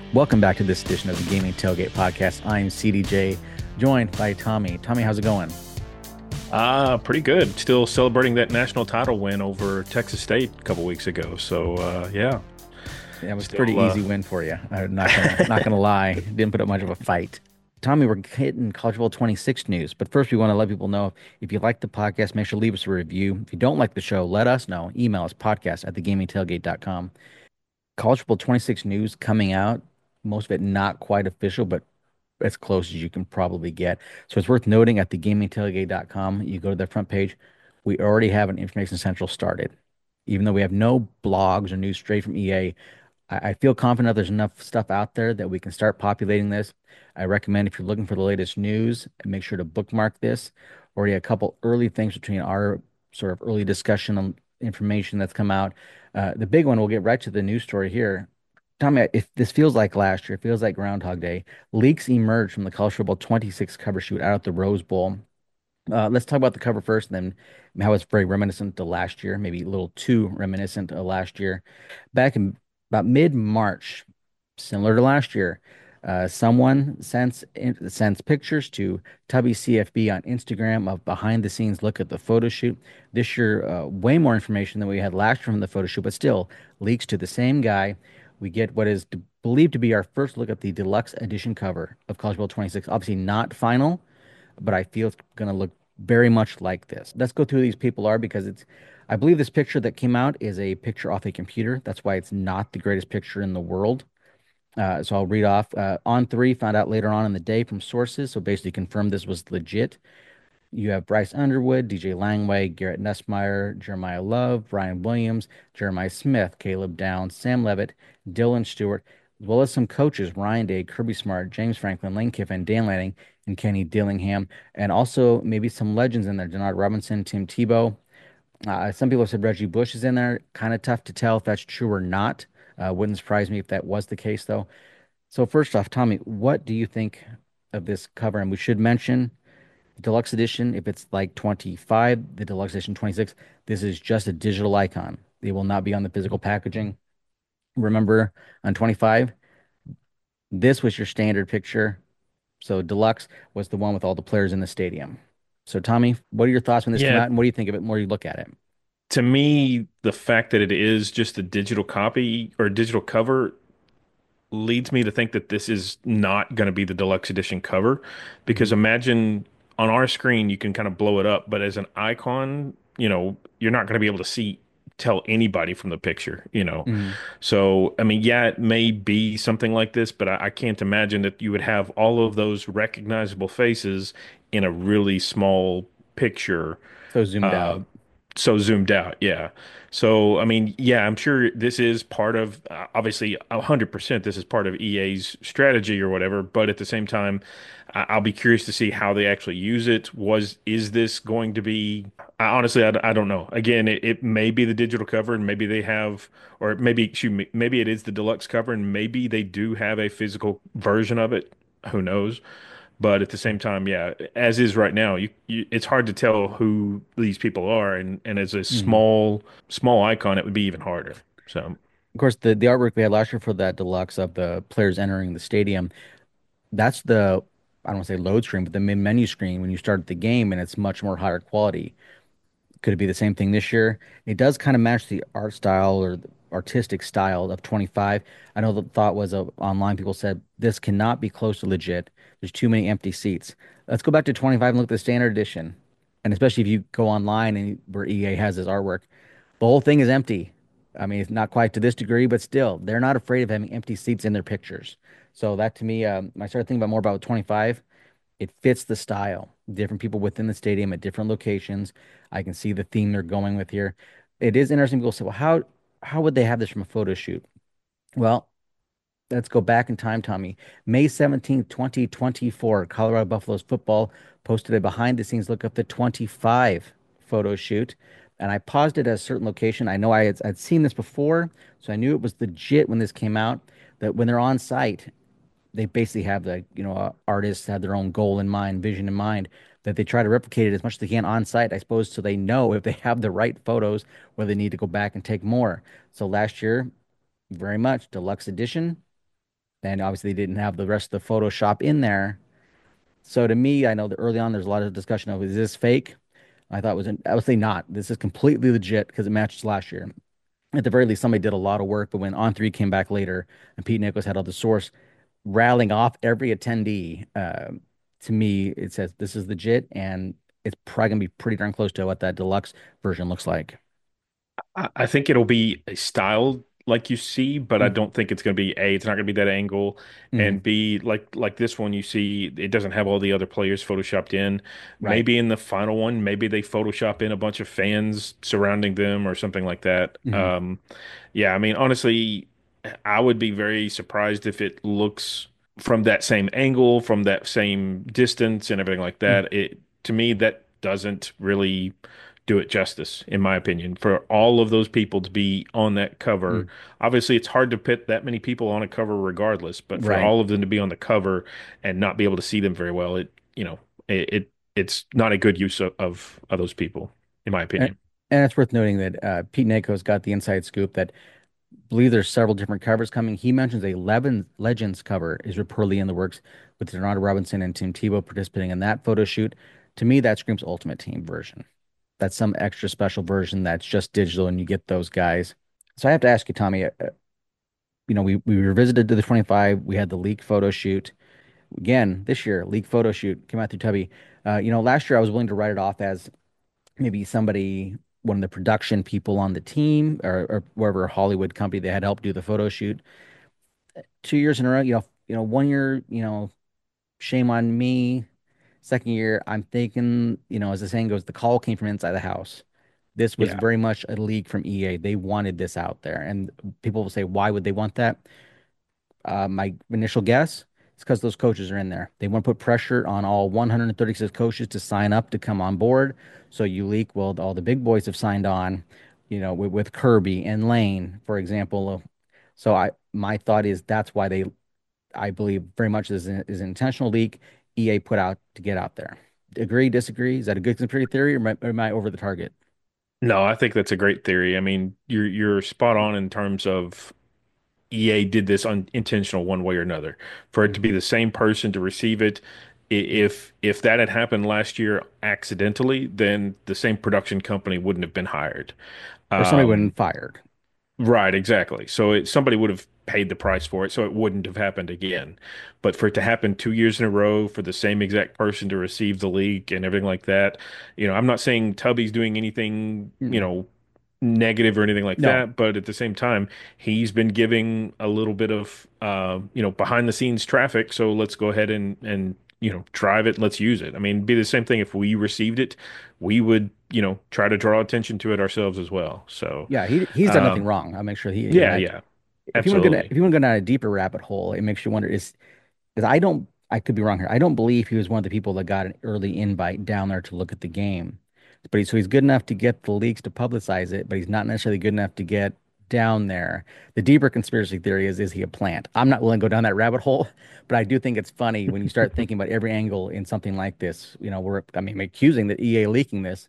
Welcome back to this edition of the Gaming Tailgate Podcast. I'm CDJ, joined by Tommy. Tommy, how's it going? Pretty good. Still celebrating that national title win over Texas State a couple weeks ago. Yeah, Yeah, it was a pretty still easy win for you. I'm not gonna lie. Didn't put up much of a fight. Tommy, we're hitting College Bowl 26 news, but first we want to let people know if you like the podcast, make sure to leave us a review. If you don't like the show, let us know. Email us podcast at thegamingtailgate.com. College Bowl 26 news coming out. Most of it not quite official, but as close as you can probably get. So it's worth noting at thegamingtailgate.com, you go to the front page, we already have an Information Central started. Even though we have no blogs or news straight from EA, I feel confident there's enough stuff out there that we can start populating this. I recommend if you're looking for the latest news, make sure to bookmark this. Already a couple early things between our sort of early discussion on information that's come out. The big one, we'll get right to the news story here. Tommy, if this feels like last year, it feels like Groundhog Day. Leaks emerged from the College Football 26 cover shoot out at the Rose Bowl. Let's talk about the cover first, and then how it's very reminiscent to last year, maybe a little too reminiscent of last year. Back in about mid-March, similar to last year, someone sends pictures to Tubby CFB on Instagram of behind-the-scenes look at the photo shoot. This year, way more information than we had last year from the photo shoot, but still leaks to the same guy. We get what is believed to be our first look at the deluxe edition cover of College Bowl 26. Obviously, not final, but I feel it's going to look very much like this. Let's go through who these people are because I believe this picture that came out is a picture off a computer. That's why it's not the greatest picture in the world. So I'll read off. On3 found out later on in the day from sources, so basically confirmed this was legit. You have Bryce Underwood, DJ Langway, Garrett Nussmeier, Jeremiah Love, Brian Williams, Jeremiah Smith, Caleb Downs, Sam Levitt, Dylan Stewart, as well as some coaches, Ryan Day, Kirby Smart, James Franklin, Lane Kiffin, Dan Lanning, and Kenny Dillingham, and also maybe some legends in there, Denard Robinson, Tim Tebow. Some people have said Reggie Bush is in there. Kind of tough to tell if that's true or not. Wouldn't surprise me if that was the case, though. So first off, Tommy, what do you think of this cover? And we should mention deluxe edition, if it's like 25, the deluxe edition 26, this is just a digital icon. They will not be on the physical packaging. Remember, on 25, this was your standard picture. So deluxe was the one with all the players in the stadium. So Tommy, what are your thoughts when this came yeah. out, and what do you think of it more you look at it? To me, the fact that it is just a digital copy or a digital cover leads me to think that this is not going to be the deluxe edition cover, because Hmm. imagine on our screen you can kind of blow it up, but as an icon, you're not going to be able to see tell anybody from the picture. Hmm. So, I mean, yeah, it may be something like this, but I can't imagine that you would have all of those recognizable faces in a really small picture. So zoomed Uh, out. so zoomed out, yeah. So, I mean, yeah, I'm sure this is part of, obviously, 100% this is part of EA's strategy or whatever, but at the same time, I'll be curious to see how they actually use it. Is this going to be, honestly, I don't know. Again, it may be the digital cover and maybe they have, or maybe, excuse me, maybe it is the deluxe cover and maybe they do have a physical version of it. Who knows? But at the same time, yeah, as is right now, it's hard to tell who these people are, and as a Hmm. small icon, it would be even harder. So Of course, the artwork we had last year for that deluxe of the players entering the stadium, that's the, I don't want to say load screen, but the main menu screen when you start the game, and it's much more higher quality. Could it be the same thing this year? It does kind of match the art style or the artistic style of 25. I know the thought was online, people said this cannot be close to legit. There's too many empty seats. Let's go back to 25 and look at the standard edition. And especially if you go online and where EA has this artwork, the whole thing is empty. I mean, it's not quite to this degree, but still, they're not afraid of having empty seats in their pictures. So that to me, I started thinking about more about 25. It fits the style. Different people within the stadium at different locations. I can see the theme they're going with here. It is interesting. People say, well, how would they have this from a photo shoot? Well, let's go back in time, Tommy. May 17th, 2024, Colorado Buffaloes football posted a behind the scenes look of the 25 photo shoot. And I paused it at a certain location. I know I'd seen this before, so I knew it was legit when this came out. That when they're on site, they basically have artists have their own goal in mind, vision in mind, that they try to replicate it as much as they can on site, I suppose, so they know if they have the right photos where they need to go back and take more. So last year, very much deluxe edition, and obviously they didn't have the rest of the Photoshop in there. So to me, I know that early on there's a lot of discussion of is this fake? I thought it was I would say not. This is completely legit because it matches last year. At the very least, somebody did a lot of work, but when On3 came back later and Pete Nichols had all the source rattling off every attendee, to me, it says this is legit and it's probably gonna be pretty darn close to what that deluxe version looks like. I think it'll be a style like you see, but I Hmm. don't think it's going to be A, it's not going to be that angle, Hmm. and B, like this one you see, it doesn't have all the other players photoshopped in. Right. Maybe in the final one, maybe they Photoshop in a bunch of fans surrounding them or something like that. Hmm. Yeah, I mean, honestly, I would be very surprised if it looks from that same angle, from that same distance and everything like Hmm. that. It to me that doesn't really do it justice, in my opinion. For all of those people to be on that cover, Hmm. obviously it's hard to pit that many people on a cover regardless, but for Right. all of them to be on the cover and not be able to see them very well, it's not a good use of those people, in my And, opinion. and it's worth noting that Pete Nako's got the inside scoop that I believe there's several different covers coming. He mentions a Legends cover is reportedly in the works with Denard Robinson and Tim Tebow participating in that photo shoot. To me, that screams Ultimate Team version. That's some extra special version that's just digital and you get those guys. So I have to ask you, Tommy, we revisited to the 25. We had the leak photo shoot. Again, this year, leak photo shoot came out through Tubby. Last year I was willing to write it off as maybe somebody, one of the production people on the team or wherever Hollywood company they had helped do the photo shoot. 2 years in a row, one year, shame on me. Second year, I'm thinking, as the saying goes, the call came from inside the house. This was Yeah. very much a leak from EA. They wanted this out there. And people will say, why would they want that? My initial guess is because those coaches are in there. They want to put pressure on all 136 coaches to sign up to come on board. So you leak, well, all the big boys have signed on, with Kirby and Lane, for example. So my thought is that's why I believe very much is an intentional leak EA put out to get out there. Agree, disagree? Is that a good conspiracy theory or am I over the target? No, I think that's a great theory. I mean, you're spot on in terms of EA did this unintentional one way or another. For it to be Mhm. the same person to receive it, if that had happened last year accidentally, then the same production company wouldn't have been hired. Or somebody Um, wouldn't fired. Right, exactly. So somebody would have paid the price for it, so it wouldn't have happened again. But for it to happen 2 years in a row, for the same exact person to receive the leak and everything like that, I'm not saying Tubby's doing anything, Mm-mm. negative or anything like No. that, but at the same time, he's been giving a little bit of, behind the scenes traffic. So let's go ahead and drive it. Let's use it. I mean, it'd be the same thing if we received it, we would, try to draw attention to it ourselves as well. So. Yeah, he's done nothing Um, wrong. I'll make sure yeah, yeah, absolutely. if you want to go down a deeper rabbit hole, it makes you wonder is because I could be wrong here. I don't believe he was one of the people that got an early invite down there to look at the game. But he's good enough to get the leaks to publicize it, but he's not necessarily good enough to get down there. The deeper conspiracy theory is he a plant? I'm not willing to go down that rabbit hole, but I do think it's funny when you start thinking about every angle in something like this. I'm accusing the EA leaking this.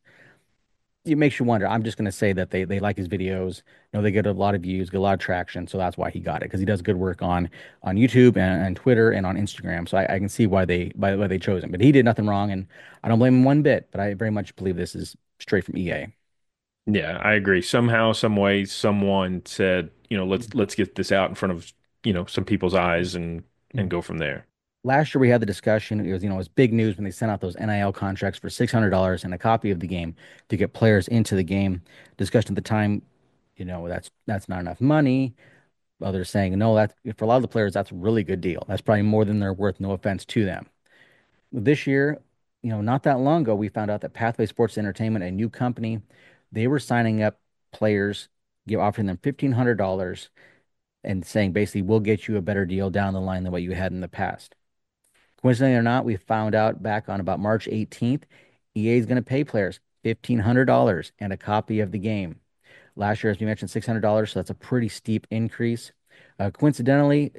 It makes you wonder. I'm just going to say that they like his videos. They get a lot of views, get a lot of traction, so that's why he got it because he does good work on YouTube and Twitter and on Instagram. So I can see why they chose him. But he did nothing wrong, and I don't blame him one bit. But I very much believe this is straight from EA. Yeah, I agree. Somehow, some way, someone said, let's get this out in front of, some people's eyes and go from there. Last year we had the discussion. It was big news when they sent out those NIL contracts for $600 and a copy of the game to get players into the game. Discussion at the time, that's not enough money. Others saying, no, that's for a lot of the players, that's a really good deal. That's probably more than they're worth, no offense to them. This year, not that long ago, we found out that Pathway Sports Entertainment, a new company, they were signing up players, offering them $1,500 and saying basically, we'll get you a better deal down the line than what you had in the past. Coincidentally or not, we found out back on about March 18th, EA is going to pay players $1,500 and a copy of the game. Last year, as we mentioned, $600, so that's a pretty steep increase. Coincidentally,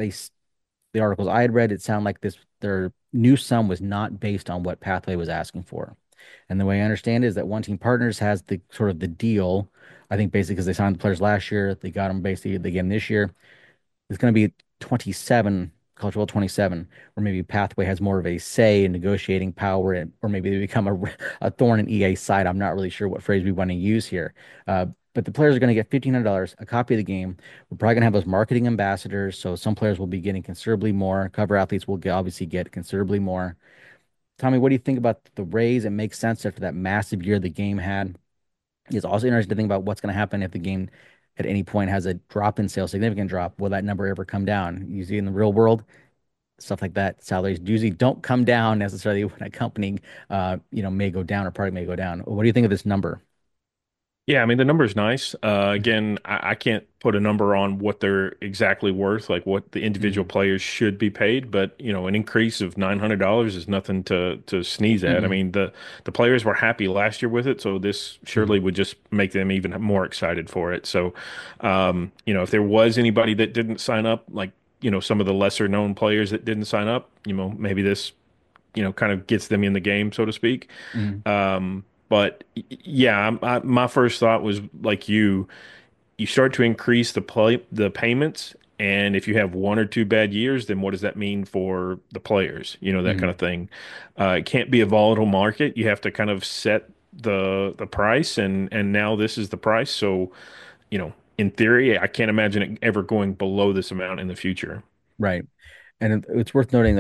the articles I had read, it sounded like their new sum was not based on what Pathway was asking for. And the way I understand it is that One Team Partners has the sort of the deal. I think basically because they signed the players last year, they got them basically again this year. It's going to be 27, College Football 27, where maybe Pathway has more of a say in negotiating power, or maybe they become a thorn in EA's side. I'm not really sure what phrase we want to use here. But the players are going to get $1,500, a copy of the game. We're probably going to have those marketing ambassadors. So some players will be getting considerably more. Cover athletes will obviously get considerably more. Tommy, what do you think about the raise? It makes sense after that massive year the game had. It's also interesting to think about what's going to happen if the game at any point has a drop in sales, significant drop. Will that number ever come down? You see in the real world, stuff like that, salaries usually don't come down necessarily when a company, may go down or product may go down. What do you think of this number? Yeah, I mean the number's nice. Again, I can't put a number on what they're exactly worth, like what the individual Mm-hmm. players should be paid, but an increase of $900 is nothing to sneeze at. I Mm-hmm. mean the players were happy last year with it, so this Mm-hmm. surely would just make them even more excited for it. So, if there was anybody that didn't sign up, like some of the lesser known players that didn't sign up, maybe this kind of gets them in the game, so to speak. Mm-hmm. But yeah, my first thought was like you start to increase the payments, and if you have one or two bad years, then what does that mean for the players? That kind Mm-hmm. of thing. It can't be a volatile market. You have to kind of set the price, and now this is the price. So, in theory, I can't imagine it ever going below this amount in the future. Right. And it's worth noting,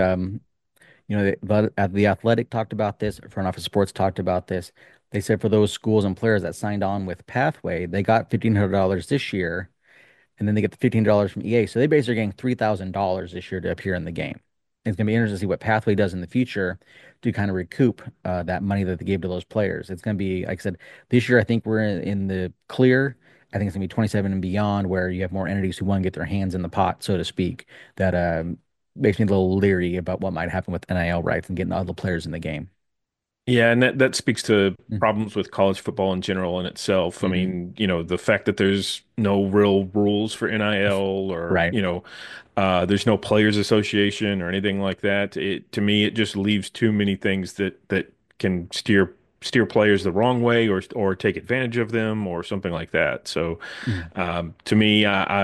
the Athletic talked about this, Front Office Sports talked about this. They said for those schools and players that signed on with Pathway, they got $1,500 this year, and then they get the $15 from EA. So they basically are getting $3,000 this year to appear in the game. It's going to be interesting to see what Pathway does in the future to kind of recoup that money that they gave to those players. It's going to be, like I said, this year I think we're in the clear. I think it's going to be 27 and beyond, where you have more entities who want to get their hands in the pot, so to speak. That makes me a little leery about what might happen with NIL rights and getting all the players in the game. Yeah, and that speaks to problems with college football in general in itself. I Mm-hmm. mean, the fact that there's no real rules for NIL or, Right. there's no players association or anything like that. To me, it just leaves too many things that can steer players the wrong way or take advantage of them or something like that. So, to me,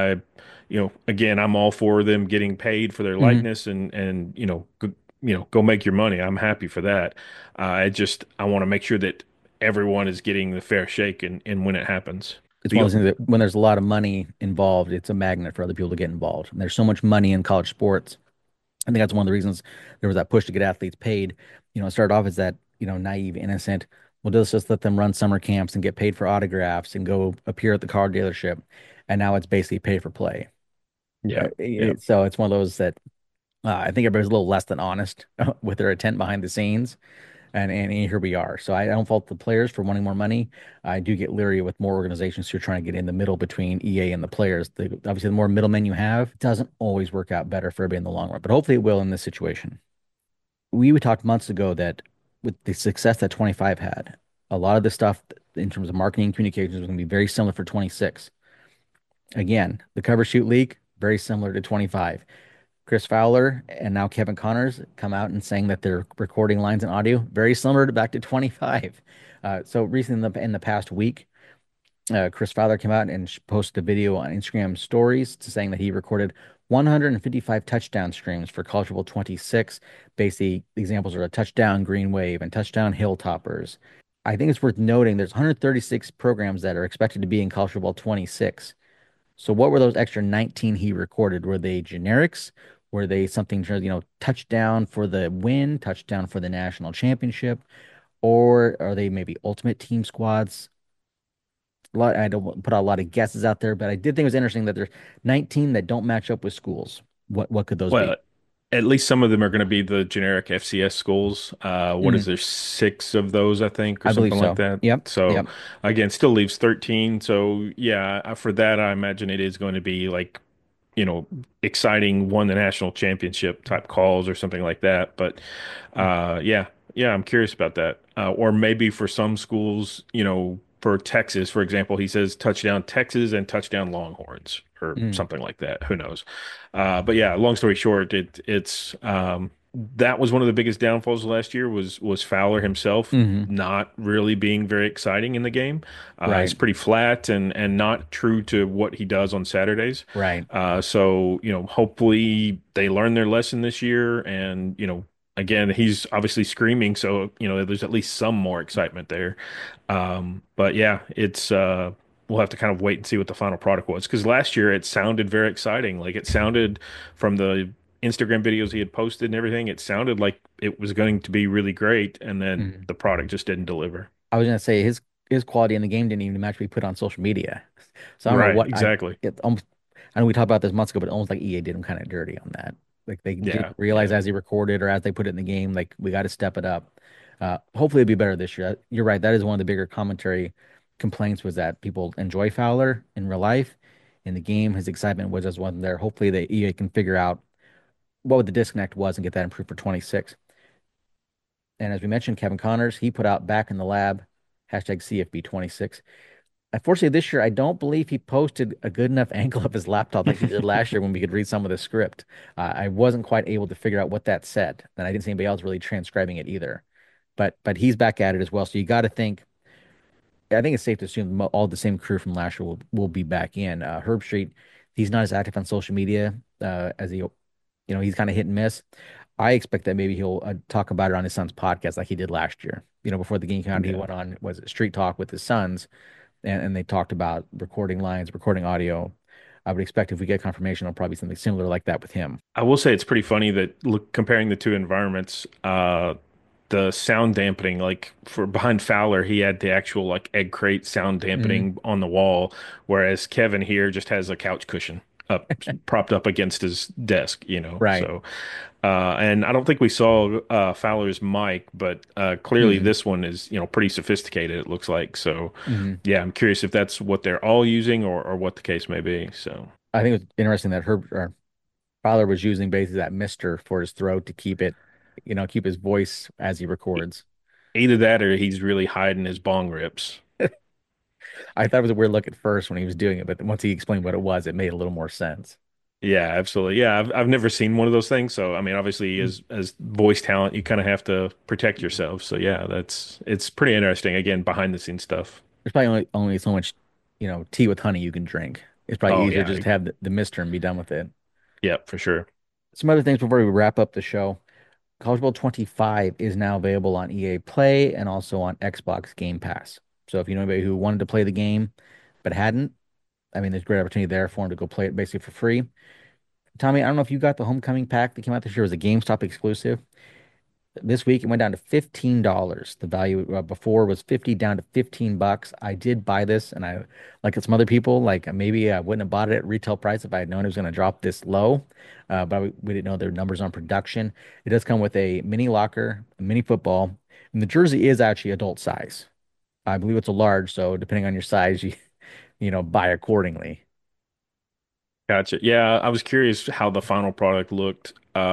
again, I'm all for them getting paid for their Mm-hmm. likeness and go make your money. I'm happy for that. I want to make sure that everyone is getting the fair shake and when it happens. It's But one of those things that when there's a lot of money involved, it's a magnet for other people to get involved. And there's so much money in college sports. I think that's one of the reasons there was that push to get athletes paid. It started off as that, naive, innocent, well, just let them run summer camps and get paid for autographs and go appear at the car dealership. And now it's basically pay for play. yeah, yeah. So it's one of those that I think everybody's a little less than honest with their intent behind the scenes. And here we are. So I don't fault the players for wanting more money. I do get leery with more organizations who are trying to get in the middle between EA and the players. Obviously, the more middlemen you have, it doesn't always work out better for everybody in the long run, but hopefully it will in this situation. We talked months ago that with the success that 25 had, a lot of the stuff in terms of marketing and communications was going to be very similar for 26. Again, the cover shoot leak, very similar to 25. Chris Fowler and now Kevin Connors come out and saying that they're recording lines and audio very similar to back to 25. So recently in the past week, Chris Fowler came out and posted a video on Instagram stories to saying that he recorded 155 touchdown streams for College Football 26. Basically, the examples are a touchdown Green Wave and touchdown Hilltoppers. I think it's worth noting there's 136 programs that are expected to be in College Football 26. So what were those extra 19 he recorded? Were they generics? Were they something, touchdown for the win, touchdown for the national championship? Or are they maybe ultimate team squads? I don't put out a lot of guesses out there, but I did think it was interesting that there's 19 that don't match up with schools. What could those be? Well, at least some of them are going to be the generic FCS schools. What is Mm, there, six of those, I think, or I believe something like so. that. Yep. So Yep. again, still leaves 13. So yeah, for that, I imagine it is going to be like, exciting, won the national championship type calls or something like that. But yeah, I'm curious about that. Or maybe for some schools, for Texas, for example, he says touchdown Texas and touchdown Longhorns or Mm, something like that. Who knows? But yeah, long story short, it's that was one of the biggest downfalls last year was Fowler himself Hmm. not really being very exciting in the game. He's Right. pretty flat and not true to what he does on Saturdays. Right. So hopefully they learn their lesson this year, and again, he's obviously screaming, so there's at least some more excitement there. But yeah, it's we'll have to kind of wait and see what the final product was, because last year it sounded very exciting. Like it sounded from the Instagram videos he had posted and everything, it sounded like it was going to be really great, and then Mhm. the product just didn't deliver. I was gonna say his quality in the game didn't even match what he put on social media. So I don't know Right, what exactly. it almost I know we talked about this months ago, but almost like EA did him kind of dirty on that. Like they didn't Yeah, realize yeah. as he recorded or as they put it in the game, like we got to step it up. Hopefully it'll be better this year. You're right. That is one of the bigger commentary complaints was that people enjoy Fowler in real life. In the game, his excitement was just wasn't there. Hopefully the EA can figure out what the disconnect was and get that improved for 26. And as we mentioned, Kevin Connors, he put out back in the lab, hashtag CFB26. Unfortunately, this year, I don't believe he posted a good enough angle of his laptop like he did last year when we could read some of the script. I wasn't quite able to figure out what that said, and I didn't see anybody else really transcribing it either. But he's back at it as well. So you got to think. I think it's safe to assume all the same crew from last year will be back in. Herb Street, he's not as active on social media as he's kind of hit and miss. I expect that maybe he'll talk about it on his son's podcast like he did last year. Before the game came out, he Yeah. went on was it Street Talk with his sons, and they talked about recording lines, recording audio. I would expect if we get confirmation, it'll probably be something similar like that with him. I will say it's pretty funny that look comparing the two environments, the sound dampening, like for behind Fowler, he had the actual like egg crate sound Hmm. dampening on the wall, whereas Kevin here just has a couch cushion up propped up against his desk, Right. So and I don't think we saw Fowler's mic, but clearly Hmm. this one is, pretty sophisticated, it looks like. So Hmm. yeah, I'm curious if that's what they're all using or what the case may be. So I think it was interesting that Herb or Fowler was using basically that mister for his throat to keep his voice as he records. either that or he's really hiding his bong rips. I thought it was a weird look at first when he was doing it, but once he explained what it was, it made a little more sense. Yeah, absolutely. Yeah, I've never seen one of those things. So I mean, obviously, as voice talent, you kind of have to protect yourself. So yeah, it's pretty interesting. Again, behind the scenes stuff. There's probably only so much, tea with honey you can drink. It's probably Oh easier yeah, just to have the mister and be done with it. yeah, for sure. Some other things before we wrap up the show. College Bowl 25 is now available on EA Play and also on Xbox Game Pass. So if you know anybody who wanted to play the game but hadn't, I mean, there's a great opportunity there for them to go play it basically for free. Tommy, I don't know if you got the Homecoming pack that came out this year. It was a GameStop exclusive. This week it went down to $15. The value before was 50 down to $15. I did buy this and I like some other people, like maybe I wouldn't have bought it at retail price if I had known it was going to drop this low. But we didn't know their numbers on production. It does come with a mini locker, a mini football, and the jersey is actually adult size. I believe it's a large, so depending on your size, you buy accordingly. Gotcha. Yeah, I was curious how the final product looked.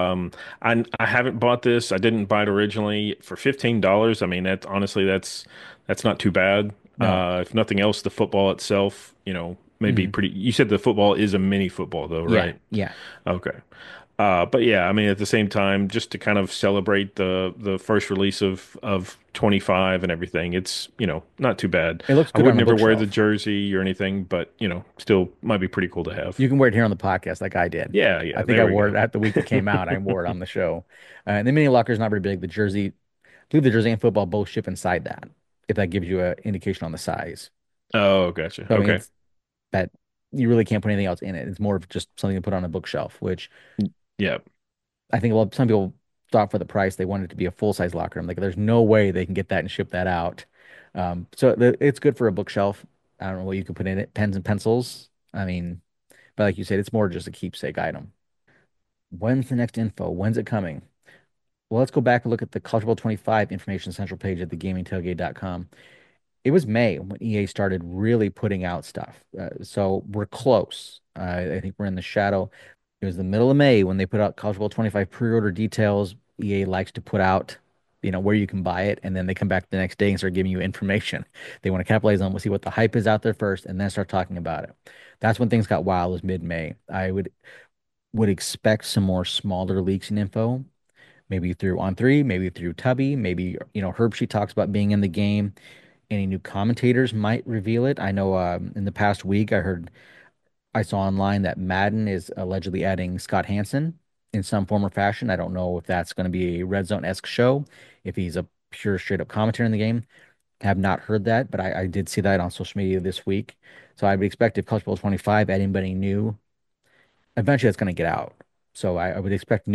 I haven't bought this. I didn't buy it originally for $15. I mean, that's not too bad. No. If nothing else, the football itself, may be Hmm. pretty. You said the football is a mini football though, Yeah, right? yeah. Okay. But yeah, I mean, at the same time, just to kind of celebrate the first release of 25 and everything, it's, not too bad. It looks I good would on a never wear the bookshelf. jersey or anything, but still might be pretty cool to have. You can wear it here on the podcast like I did. Yeah, I yeah, think I there we wore it go. at the week it came out. I wore it on the show. And the mini locker is not very big. I believe the jersey and football both ship inside that, if that gives you an indication on the size. Oh, gotcha. So I mean, Okay. it's that you really can't put anything else in it. It's more of just something to put on a bookshelf, which Yeah. I think some people thought for the price they wanted it to be a full size locker. I'm like, there's no way they can get that and ship that out. So it's good for a bookshelf. I don't know what you could put in it, pens and pencils. I mean, but like you said, it's more just a keepsake item. When's the next info? When's it coming? Well, let's go back and look at the College Bowl 25 information central page at thegamingtailgate.com. It was May when EA started really putting out stuff. So we're close. I think we're in the shadow. It was the middle of May when they put out College Bowl 25 pre-order details. EA likes to put out, where you can buy it, and then they come back the next day and start giving you information. They want to capitalize on, we'll see what the hype is out there first, and then start talking about it. That's when things got wild, was mid-May. I would expect some more smaller leaks and info, maybe through On3, maybe through Tubby, maybe Herbstreit talks about being in the game. Any new commentators might reveal it. I know in the past week I saw online that Madden is allegedly adding Scott Hansen in some form or fashion. I don't know if that's going to be a Red Zone-esque show, if he's a pure straight up commentator in the game. Have not heard that, but I did see that on social media this week. So I would expect if College Bowl 25 add anybody new, eventually that's going to get out. So I would expect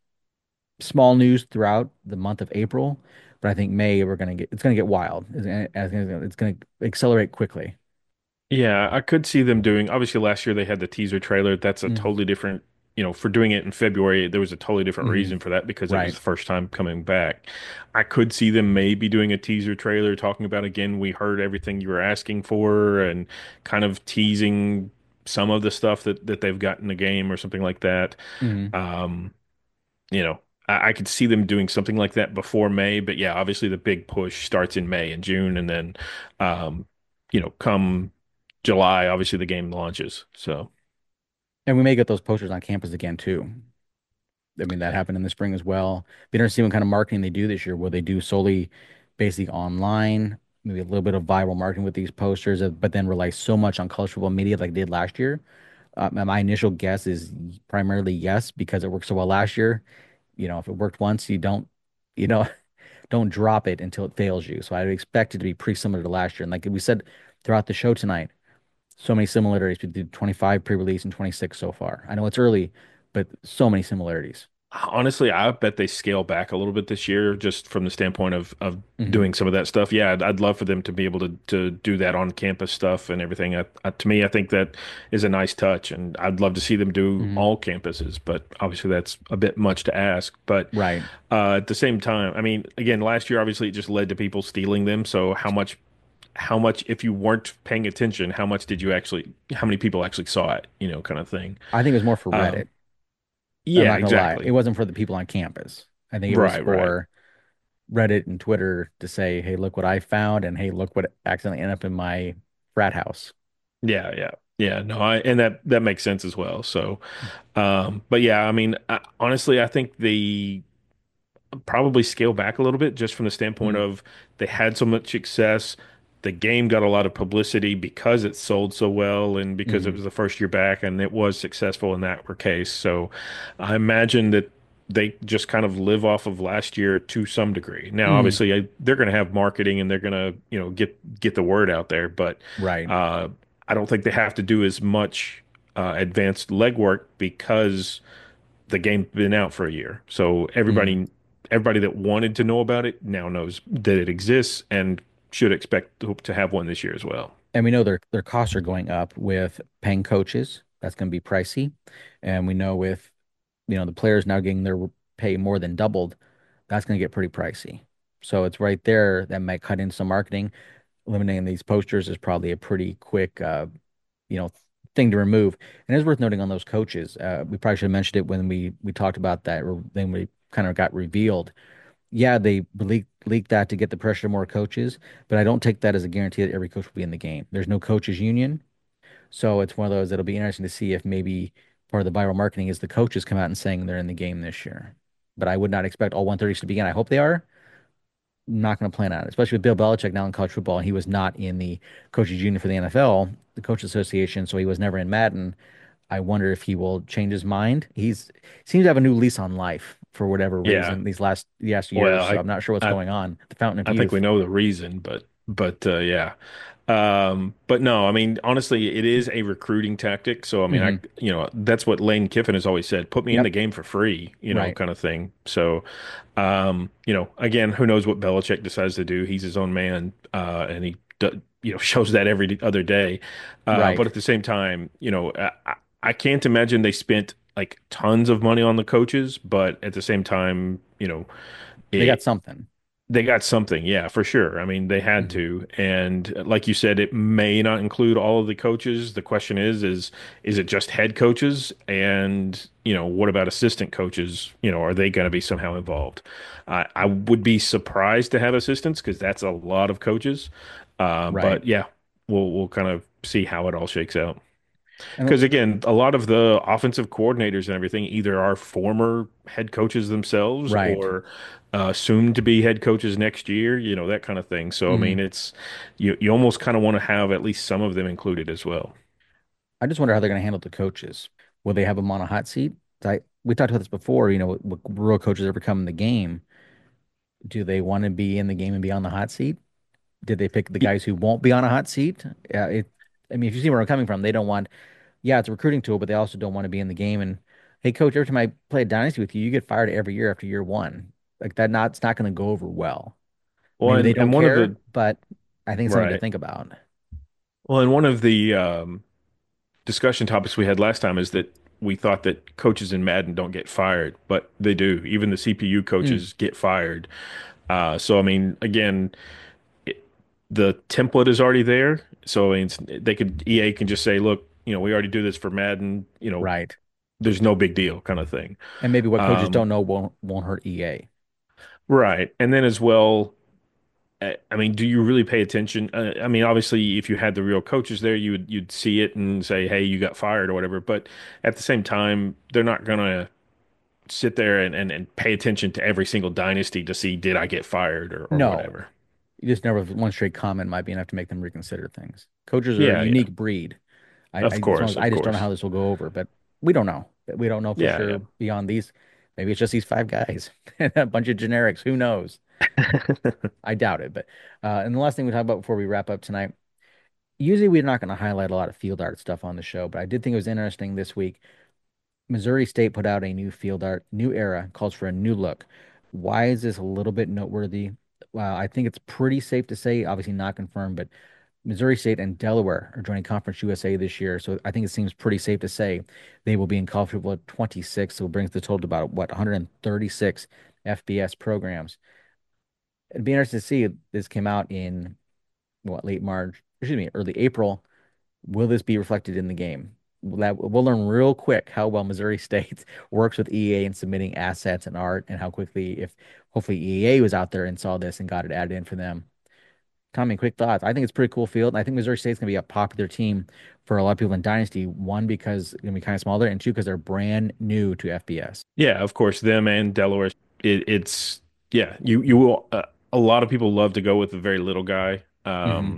small news throughout the month of April, but I think May it's going to get wild. It's going to accelerate quickly. Yeah, I could see them doing. Obviously, last year they had the teaser trailer. That's a Mm, totally different, for doing it in February, there was a totally different mm, reason for that because it was right. the first time coming back. I could see them maybe doing a teaser trailer talking about again, we heard everything you were asking for and kind of teasing some of the stuff that they've got in the game or something like that. Mm. Um, you know, I could see them doing something like that before May, but yeah, obviously the big push starts in May and June, and then, um, come July, obviously the game launches. So And we may get those posters on campus again too. I mean, that happened in the spring as well. Be interested to see what kind of marketing they do this year. Will they do solely basically online, maybe a little bit of viral marketing with these posters, but then rely so much on college football media like they did last year? My initial guess is primarily yes, because it worked so well last year. If it worked once, you know, don't drop it until it fails you. So I would expect it to be pretty similar to last year. And like we said throughout the show tonight, so many similarities between 25 pre-release and 26 so far. I know it's early, but so many similarities. honestly, I bet they scale back a little bit this year, just from the standpoint of Hmm. doing some of that stuff. Yeah, I'd love for them to be able to do that on campus stuff and everything. To me, I think that is a nice touch, and I'd love to see them do Hmm. all campuses. But obviously, that's a bit much to ask. But Right. at the same time, I mean, again, last year obviously it just led to people stealing them. So how much, if you weren't paying attention, how many people actually saw it, kind of thing. I think it was more for Um, Reddit. I'm yeah, not gonna lie. It exactly. wasn't for the people on campus. I think it was Right, right. for Reddit and Twitter to say, hey, look what I found, and hey, look what accidentally ended up in my frat house. Yeah, yeah. Yeah, no, and that makes sense as well. So, but yeah, I mean, honestly, I think the probably scale back a little bit just from the standpoint Mm, of they had so much success. The game got a lot of publicity because it sold so well and because it mm, was the first year back and it was successful in that case. So I imagine that they just kind of live off of last year to some degree. Now, mm, obviously, they're going to have marketing and they're going to, get the word out there, but right. uh, I don't think they have to do as much advanced legwork because the game's been out for a year. So Mm. everybody that wanted to know about it now knows that it exists and should expect to have one this year as well. And we know their costs are going up with paying coaches. That's going to be pricey. And we know with the players now getting their pay more than doubled, that's going to get pretty pricey. So it's right there that might cut into some marketing. Eliminating these posters is probably a pretty quick, you know, thing to remove. And it's worth noting on those coaches. We probably should have mentioned it when we talked about that, or then we kind of got revealed. Yeah, they leaked that to get the pressure to more coaches, but I don't take that as a guarantee that every coach will be in the game. There's no coaches union, so it's one of those that'll be interesting to see if maybe part of the viral marketing is the coaches come out and saying they're in the game this year. But I would not expect all 130s to begin. I hope they are. Not going to plan on it, especially with Bill Belichick now in college football. And he was not in the coaches union for the NFL, the coaches association, so he was never in Madden. I wonder if he will change his mind. Seems to have a new lease on life for whatever Yeah. reason these last years. Well, So I'm not sure what's I going on. The fountain of I think we youth. know the reason, but yeah. But no, I mean, honestly, it is a recruiting tactic. So I mean, Hmm. that's what Lane Kiffin has always said, put me in the Yep. game for free, Right. kind of thing. So, again, who knows what Belichick decides to do? He's his own man, and shows that every other day. But Right. at the same time, I can't imagine they spent like tons of money on the coaches, but at the same time, They got it something. they got something, yeah, for sure. I mean, they had Hmm. to. And like you said, it may not include all of the coaches. The question is it just head coaches? And, what about assistant coaches? Are they going to be somehow involved? I would be surprised to have assistants because that's a lot of coaches. Right. But yeah, we'll kind of see how it all shakes out. And Because again, a lot of the offensive coordinators and everything either are former head coaches themselves right. or soon to be head coaches next year, that kind of thing. So, I Mhm. mean, it's you almost kind of want to have at least some of them included as well. I just wonder how they're going to handle the coaches. Will they have them on a hot seat? We talked about this before, what real coaches ever come in the game. Do they want to be in the game and be on the hot seat? Did they pick the Y- guys who won't be on a hot seat? I mean, if you see where I'm coming from, they don't want, yeah, it's a recruiting tool, but they also don't want to be in the game. And hey, coach, every time I play a dynasty with you, you get fired every year after year one. Like that, it's not going to go over well. Well, Maybe they don't and one of care, the but I think it's something to right. think about. Well, and one of the discussion topics we had last time is that we thought that coaches in Madden don't get fired, but they do. Even the CPU Mm, coaches get fired. So I mean, again, it, the template is already there. So I mean, EA can just say, look, we already do this for Madden. right. There's no big deal, kind of thing. And maybe what coaches Um, don't know won't hurt EA. right, and then as well. I mean, do you really pay attention? I mean, obviously, if you had the real coaches there, you'd see it and say, "Hey, you got fired" or whatever. But at the same time, they're not gonna sit there and pay attention to every single dynasty to see did I get fired or No, whatever. you just never one straight comment might be enough to make them reconsider things. Coaches are a Yeah, yeah. unique breed. Of course, I of just don't know course. how this will go over, but we don't know. We don't know for Yeah, sure beyond these. Maybe it's just these five guys and a bunch of generics. Who knows? yeah. I doubt it. But and the last thing we talk about before we wrap up tonight. Usually we're not going to highlight a lot of field art stuff on the show, but I did think it was interesting this week. Missouri State put out a new field art, new era, calls for a new look. Why is this a little bit noteworthy? Well, I think it's pretty safe to say, obviously not confirmed, but Missouri State and Delaware are joining Conference USA this year. So I think it seems pretty safe to say they will be in college football at 26. So it brings the total to about, 136 FBS programs. It'd be interesting to see if this came out in late March, excuse me, early April. Will this be reflected in the game? We'll learn real quick how well Missouri State works with EA in submitting assets and art, and how quickly, if hopefully EA was out there and saw this and got it added in for them. Tommy, quick thoughts. I think it's a pretty cool field. I think Missouri State's gonna be a popular team for a lot of people in Dynasty. One, because it's gonna be kind of smaller, and two, because they're brand new to FBS. Yeah, of course, them and Delaware. It's yeah. You will. A lot of people love to go with the very little guy. Hmm.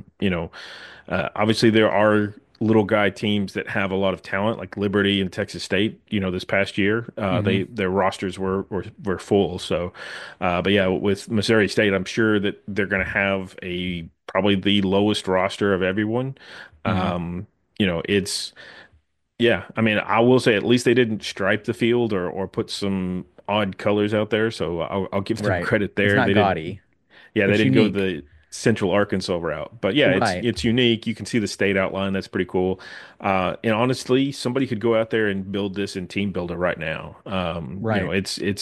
Obviously, there are little guy teams that have a lot of talent, like Liberty and Texas State. This past year, Hmm. their rosters were full. So, but yeah, with Missouri State, I'm sure that they're going to have a probably the lowest roster of everyone. Hmm. Um, it's yeah. I mean, I will say at least they didn't stripe the field or put some odd colors out there. So I'll give them Right. credit It's there. not They didn't. gaudy, Yeah, but they it's didn't go unique. the Central Arkansas route, but yeah, it's Right. it's unique. You can see the state outline. That's pretty cool. And honestly, somebody could go out there and build this in Team Builder right now. Right.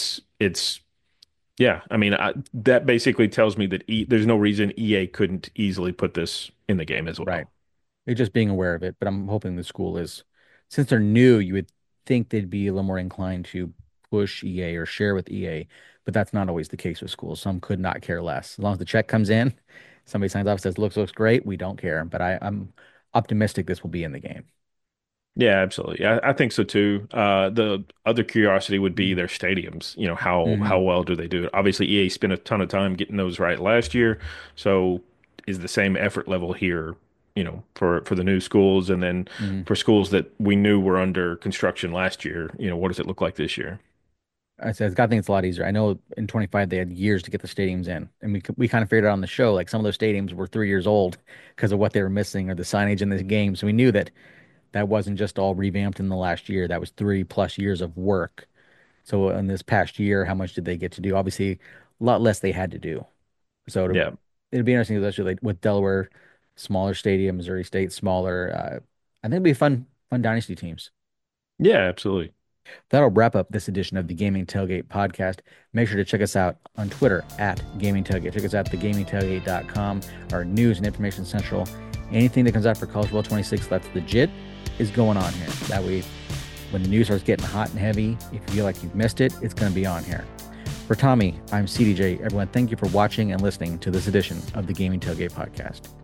It's yeah. I mean, that basically tells me that there's no reason EA couldn't easily put this in the game as Right. well. It's just being aware of it, but I'm hoping the school is, since they're new, you would think they'd be a little more inclined to push EA or share with EA, but that's not always the case with schools. Some could not care less. As long as the check comes in, somebody signs off, says, looks great, we don't care. But I'm optimistic this will be in the game. Yeah, absolutely. I think so too. The other curiosity would be their stadiums. How Hmm. well do they do it? Obviously, EA spent a ton of time getting those right last year. So is the same effort level here, for the new schools and then Hmm. for schools that we knew were under construction last year, what does it look like this year? I said, God, I think it's a lot easier. I know in 25 they had years to get the stadiums in, and we kind of figured out on the show like some of those stadiums were 3 years old because of what they were missing or the signage in the game. So we knew that that wasn't just all revamped in the last year. That was 3+ years of work. So in this past year, how much did they get to do? Obviously, a lot less they had to do. So Yeah. it'd be interesting, especially like with Delaware, smaller stadium, Missouri State, smaller. I think it'd be fun dynasty teams. Yeah, absolutely. That'll wrap up this edition of the Gaming Tailgate podcast. Make sure to check us out on Twitter at Gaming Tailgate. Check us out at thegamingtailgate.com, our news and information central. Anything that comes out for College Football 26 that's legit is going on here. That way, when the news starts getting hot and heavy, if you feel like you've missed it, it's going to be on here. For Tommy, I'm CDJ. Everyone, thank you for watching and listening to this edition of the Gaming Tailgate podcast.